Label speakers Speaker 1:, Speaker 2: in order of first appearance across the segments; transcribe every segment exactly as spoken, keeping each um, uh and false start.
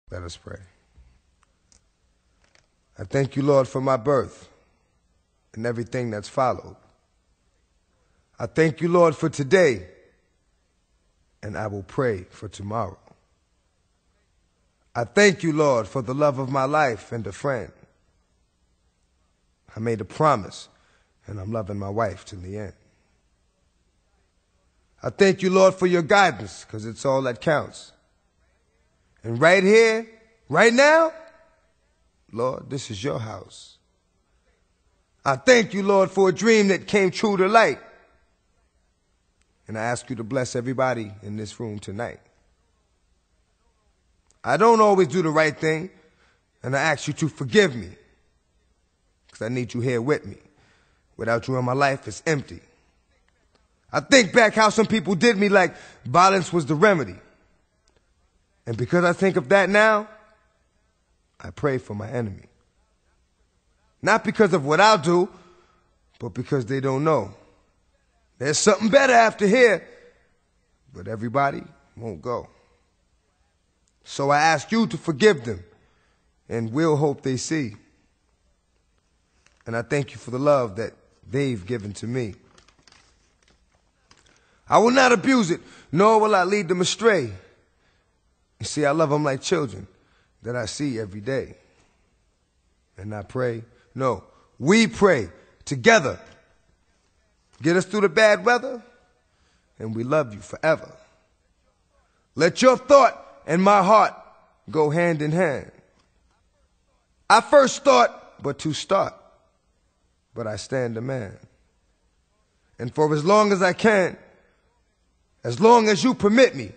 Speaker 1: Let us pray. I thank you, Lord, for my birth and everything that's followed. I thank you, Lord, for today, and I will pray for tomorrow. I thank you, Lord, for the love of my life and a friend. I made a promise, and I'm loving my wife to the end. I thank you, Lord, for your guidance, because it's all that counts. And right here, right now, Lord, this is your house. I thank you, Lord, for a dream that came true to light. And I ask you to bless everybody in this room tonight. I don't always do the right thing, and I ask you to forgive me, because I need you here with me. Without you in my life, it's empty. I think back how some people did me like violence was the remedy. And because I think of that now, I pray for my enemy. Not because of what I'll do, but because they don't know. There's something better after here, but everybody won't go. So I ask you to forgive them, and we'll hope they see. And I thank you for the love that they've given to me. I will not abuse it, nor will I lead them astray. You see, I love them like children that I see every day. And I pray, no, we pray together. Get us through the bad weather, and we love you forever. Let your thought and my heart go hand in hand. I first thought but to start, but I stand a man. And for as long as I can, as long as you permit me,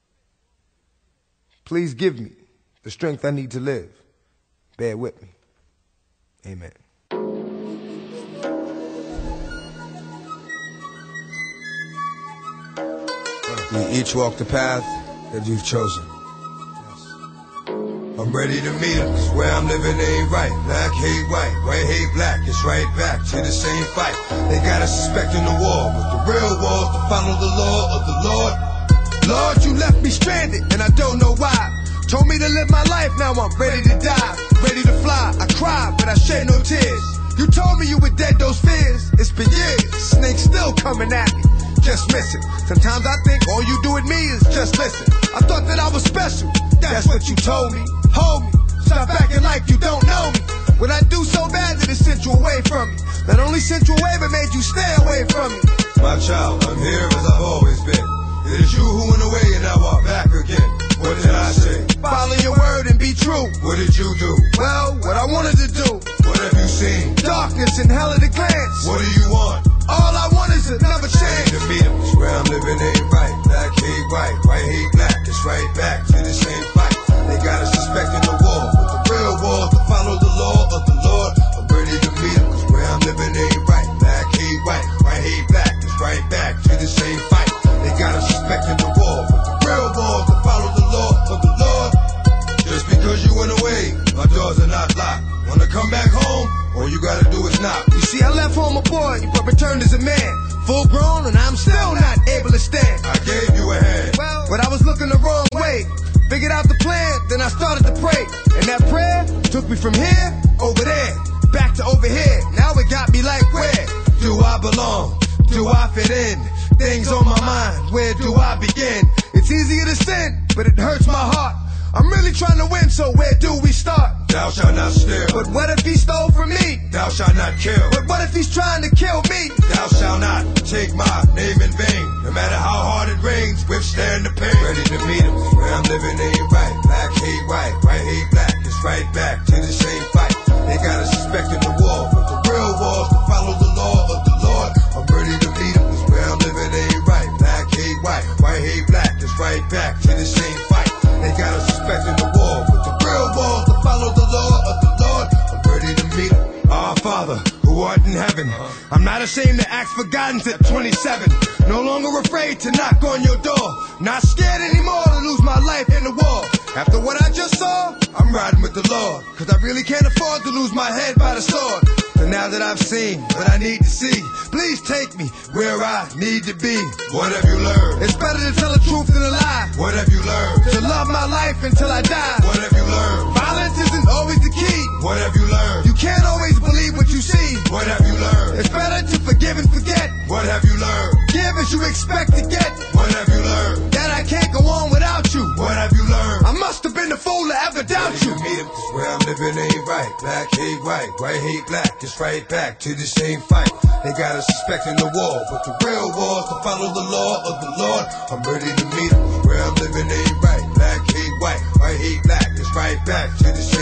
Speaker 1: please give me the strength I need to live. Bear with me. Amen. We each walk the path that you've chosen. I'm ready to meet them, cause where I'm living ain't right. Black hate white, white hate black, it's right back to the same fight. They got us suspecting the war, but the real war is to follow the law of the Lord. Lord, you left me stranded, and I don't know why. Told me to live my life, now I'm ready to die. Ready to fly, I cry, but I shed no tears. You told me you were dead, those fears. It's been years, snakes still coming at me. Just missing. Sometimes I think all you do with me is just listen. I thought that I was special, that's what you told me. Hold me, stop acting like you don't know me. What I do so bad that it sent you away from me. Not only sent you away, but made you stay away from me. My child, I'm here as I've always been. It is you who went away and now I'm back again. What did I say? Follow your word and be true. What did you do? Well, what I wanted to do. What have you seen? Darkness and hell at a glance. What do you want? All I want is another chance. To meet 'em, where I'm living ain't right. Black hate white, white hate black. It's right back to the same fight. They got us suspecting the war, but the real war is to follow the law of the Lord. I'm ready to meet 'em, cause where I'm living ain't right. Black hate white, white hate black. It's right back to the same fight. They got us suspecting the war, but the real war is to follow the law of the Lord. Just because you went away, my doors are not locked. Wanna come back home? All you gotta do is knock. You see, I left home a boy, but returned as a man. Full grown, and I'm still not able to stand. I gave you a hand, well, but I was looking the wrong way. Figured out the plan, then I started to pray. And that prayer took me from here, over there, back to over here. Now it got me like, where do I belong? Do I fit in? Things on my mind, where do I begin? It's easier to sin, but it hurts my heart. I'm really trying to win, so where do we start? Thou shalt not steal. But what if he stole from me? Thou shalt not kill. But what if he's trying to kill me? Thou shalt not take my name in vain. No matter how hard it rains, withstand the pain. Ready to meet him, where I'm living ain't right. Black hate white, white hate black. It's right back to the same fight. They got us suspecting the war, but the real war is to follow the law of the Lord. I'm ready to meet him, cause where I'm living ain't right. Black hate white, white hate black. It's right back to the same fight. They got us suspecting the war, but the real war is to follow the law of the Lord. I'm ready to meet him. Our Father, who art in heaven, I'm not ashamed to ask for guidance at twenty-seven. No longer afraid to knock on your door. Not scared anymore to lose my life in the war. After what I just saw, I'm riding with the Lord. Cause I really can't afford to lose my head by the sword. So now that I've seen what I need to see, please take me where I need to be. What have you learned? It's better to tell the truth than a lie. What have you learned? To love my life until I die. What have you learned? and forget. What have you learned? Give as you expect to get. What have you learned? That I can't go on without you. What have you learned? I must have been the fool to ever doubt you. Meet 'em, 'cause where I'm living ain't right. Black hate white, white hate black. It's right back to the same fight. They got us suspecting the war, but the real war is to follow the law of the Lord. I'm ready to meet 'em. Where I'm living ain't right. Black hate white, white hate black. It's right back to the same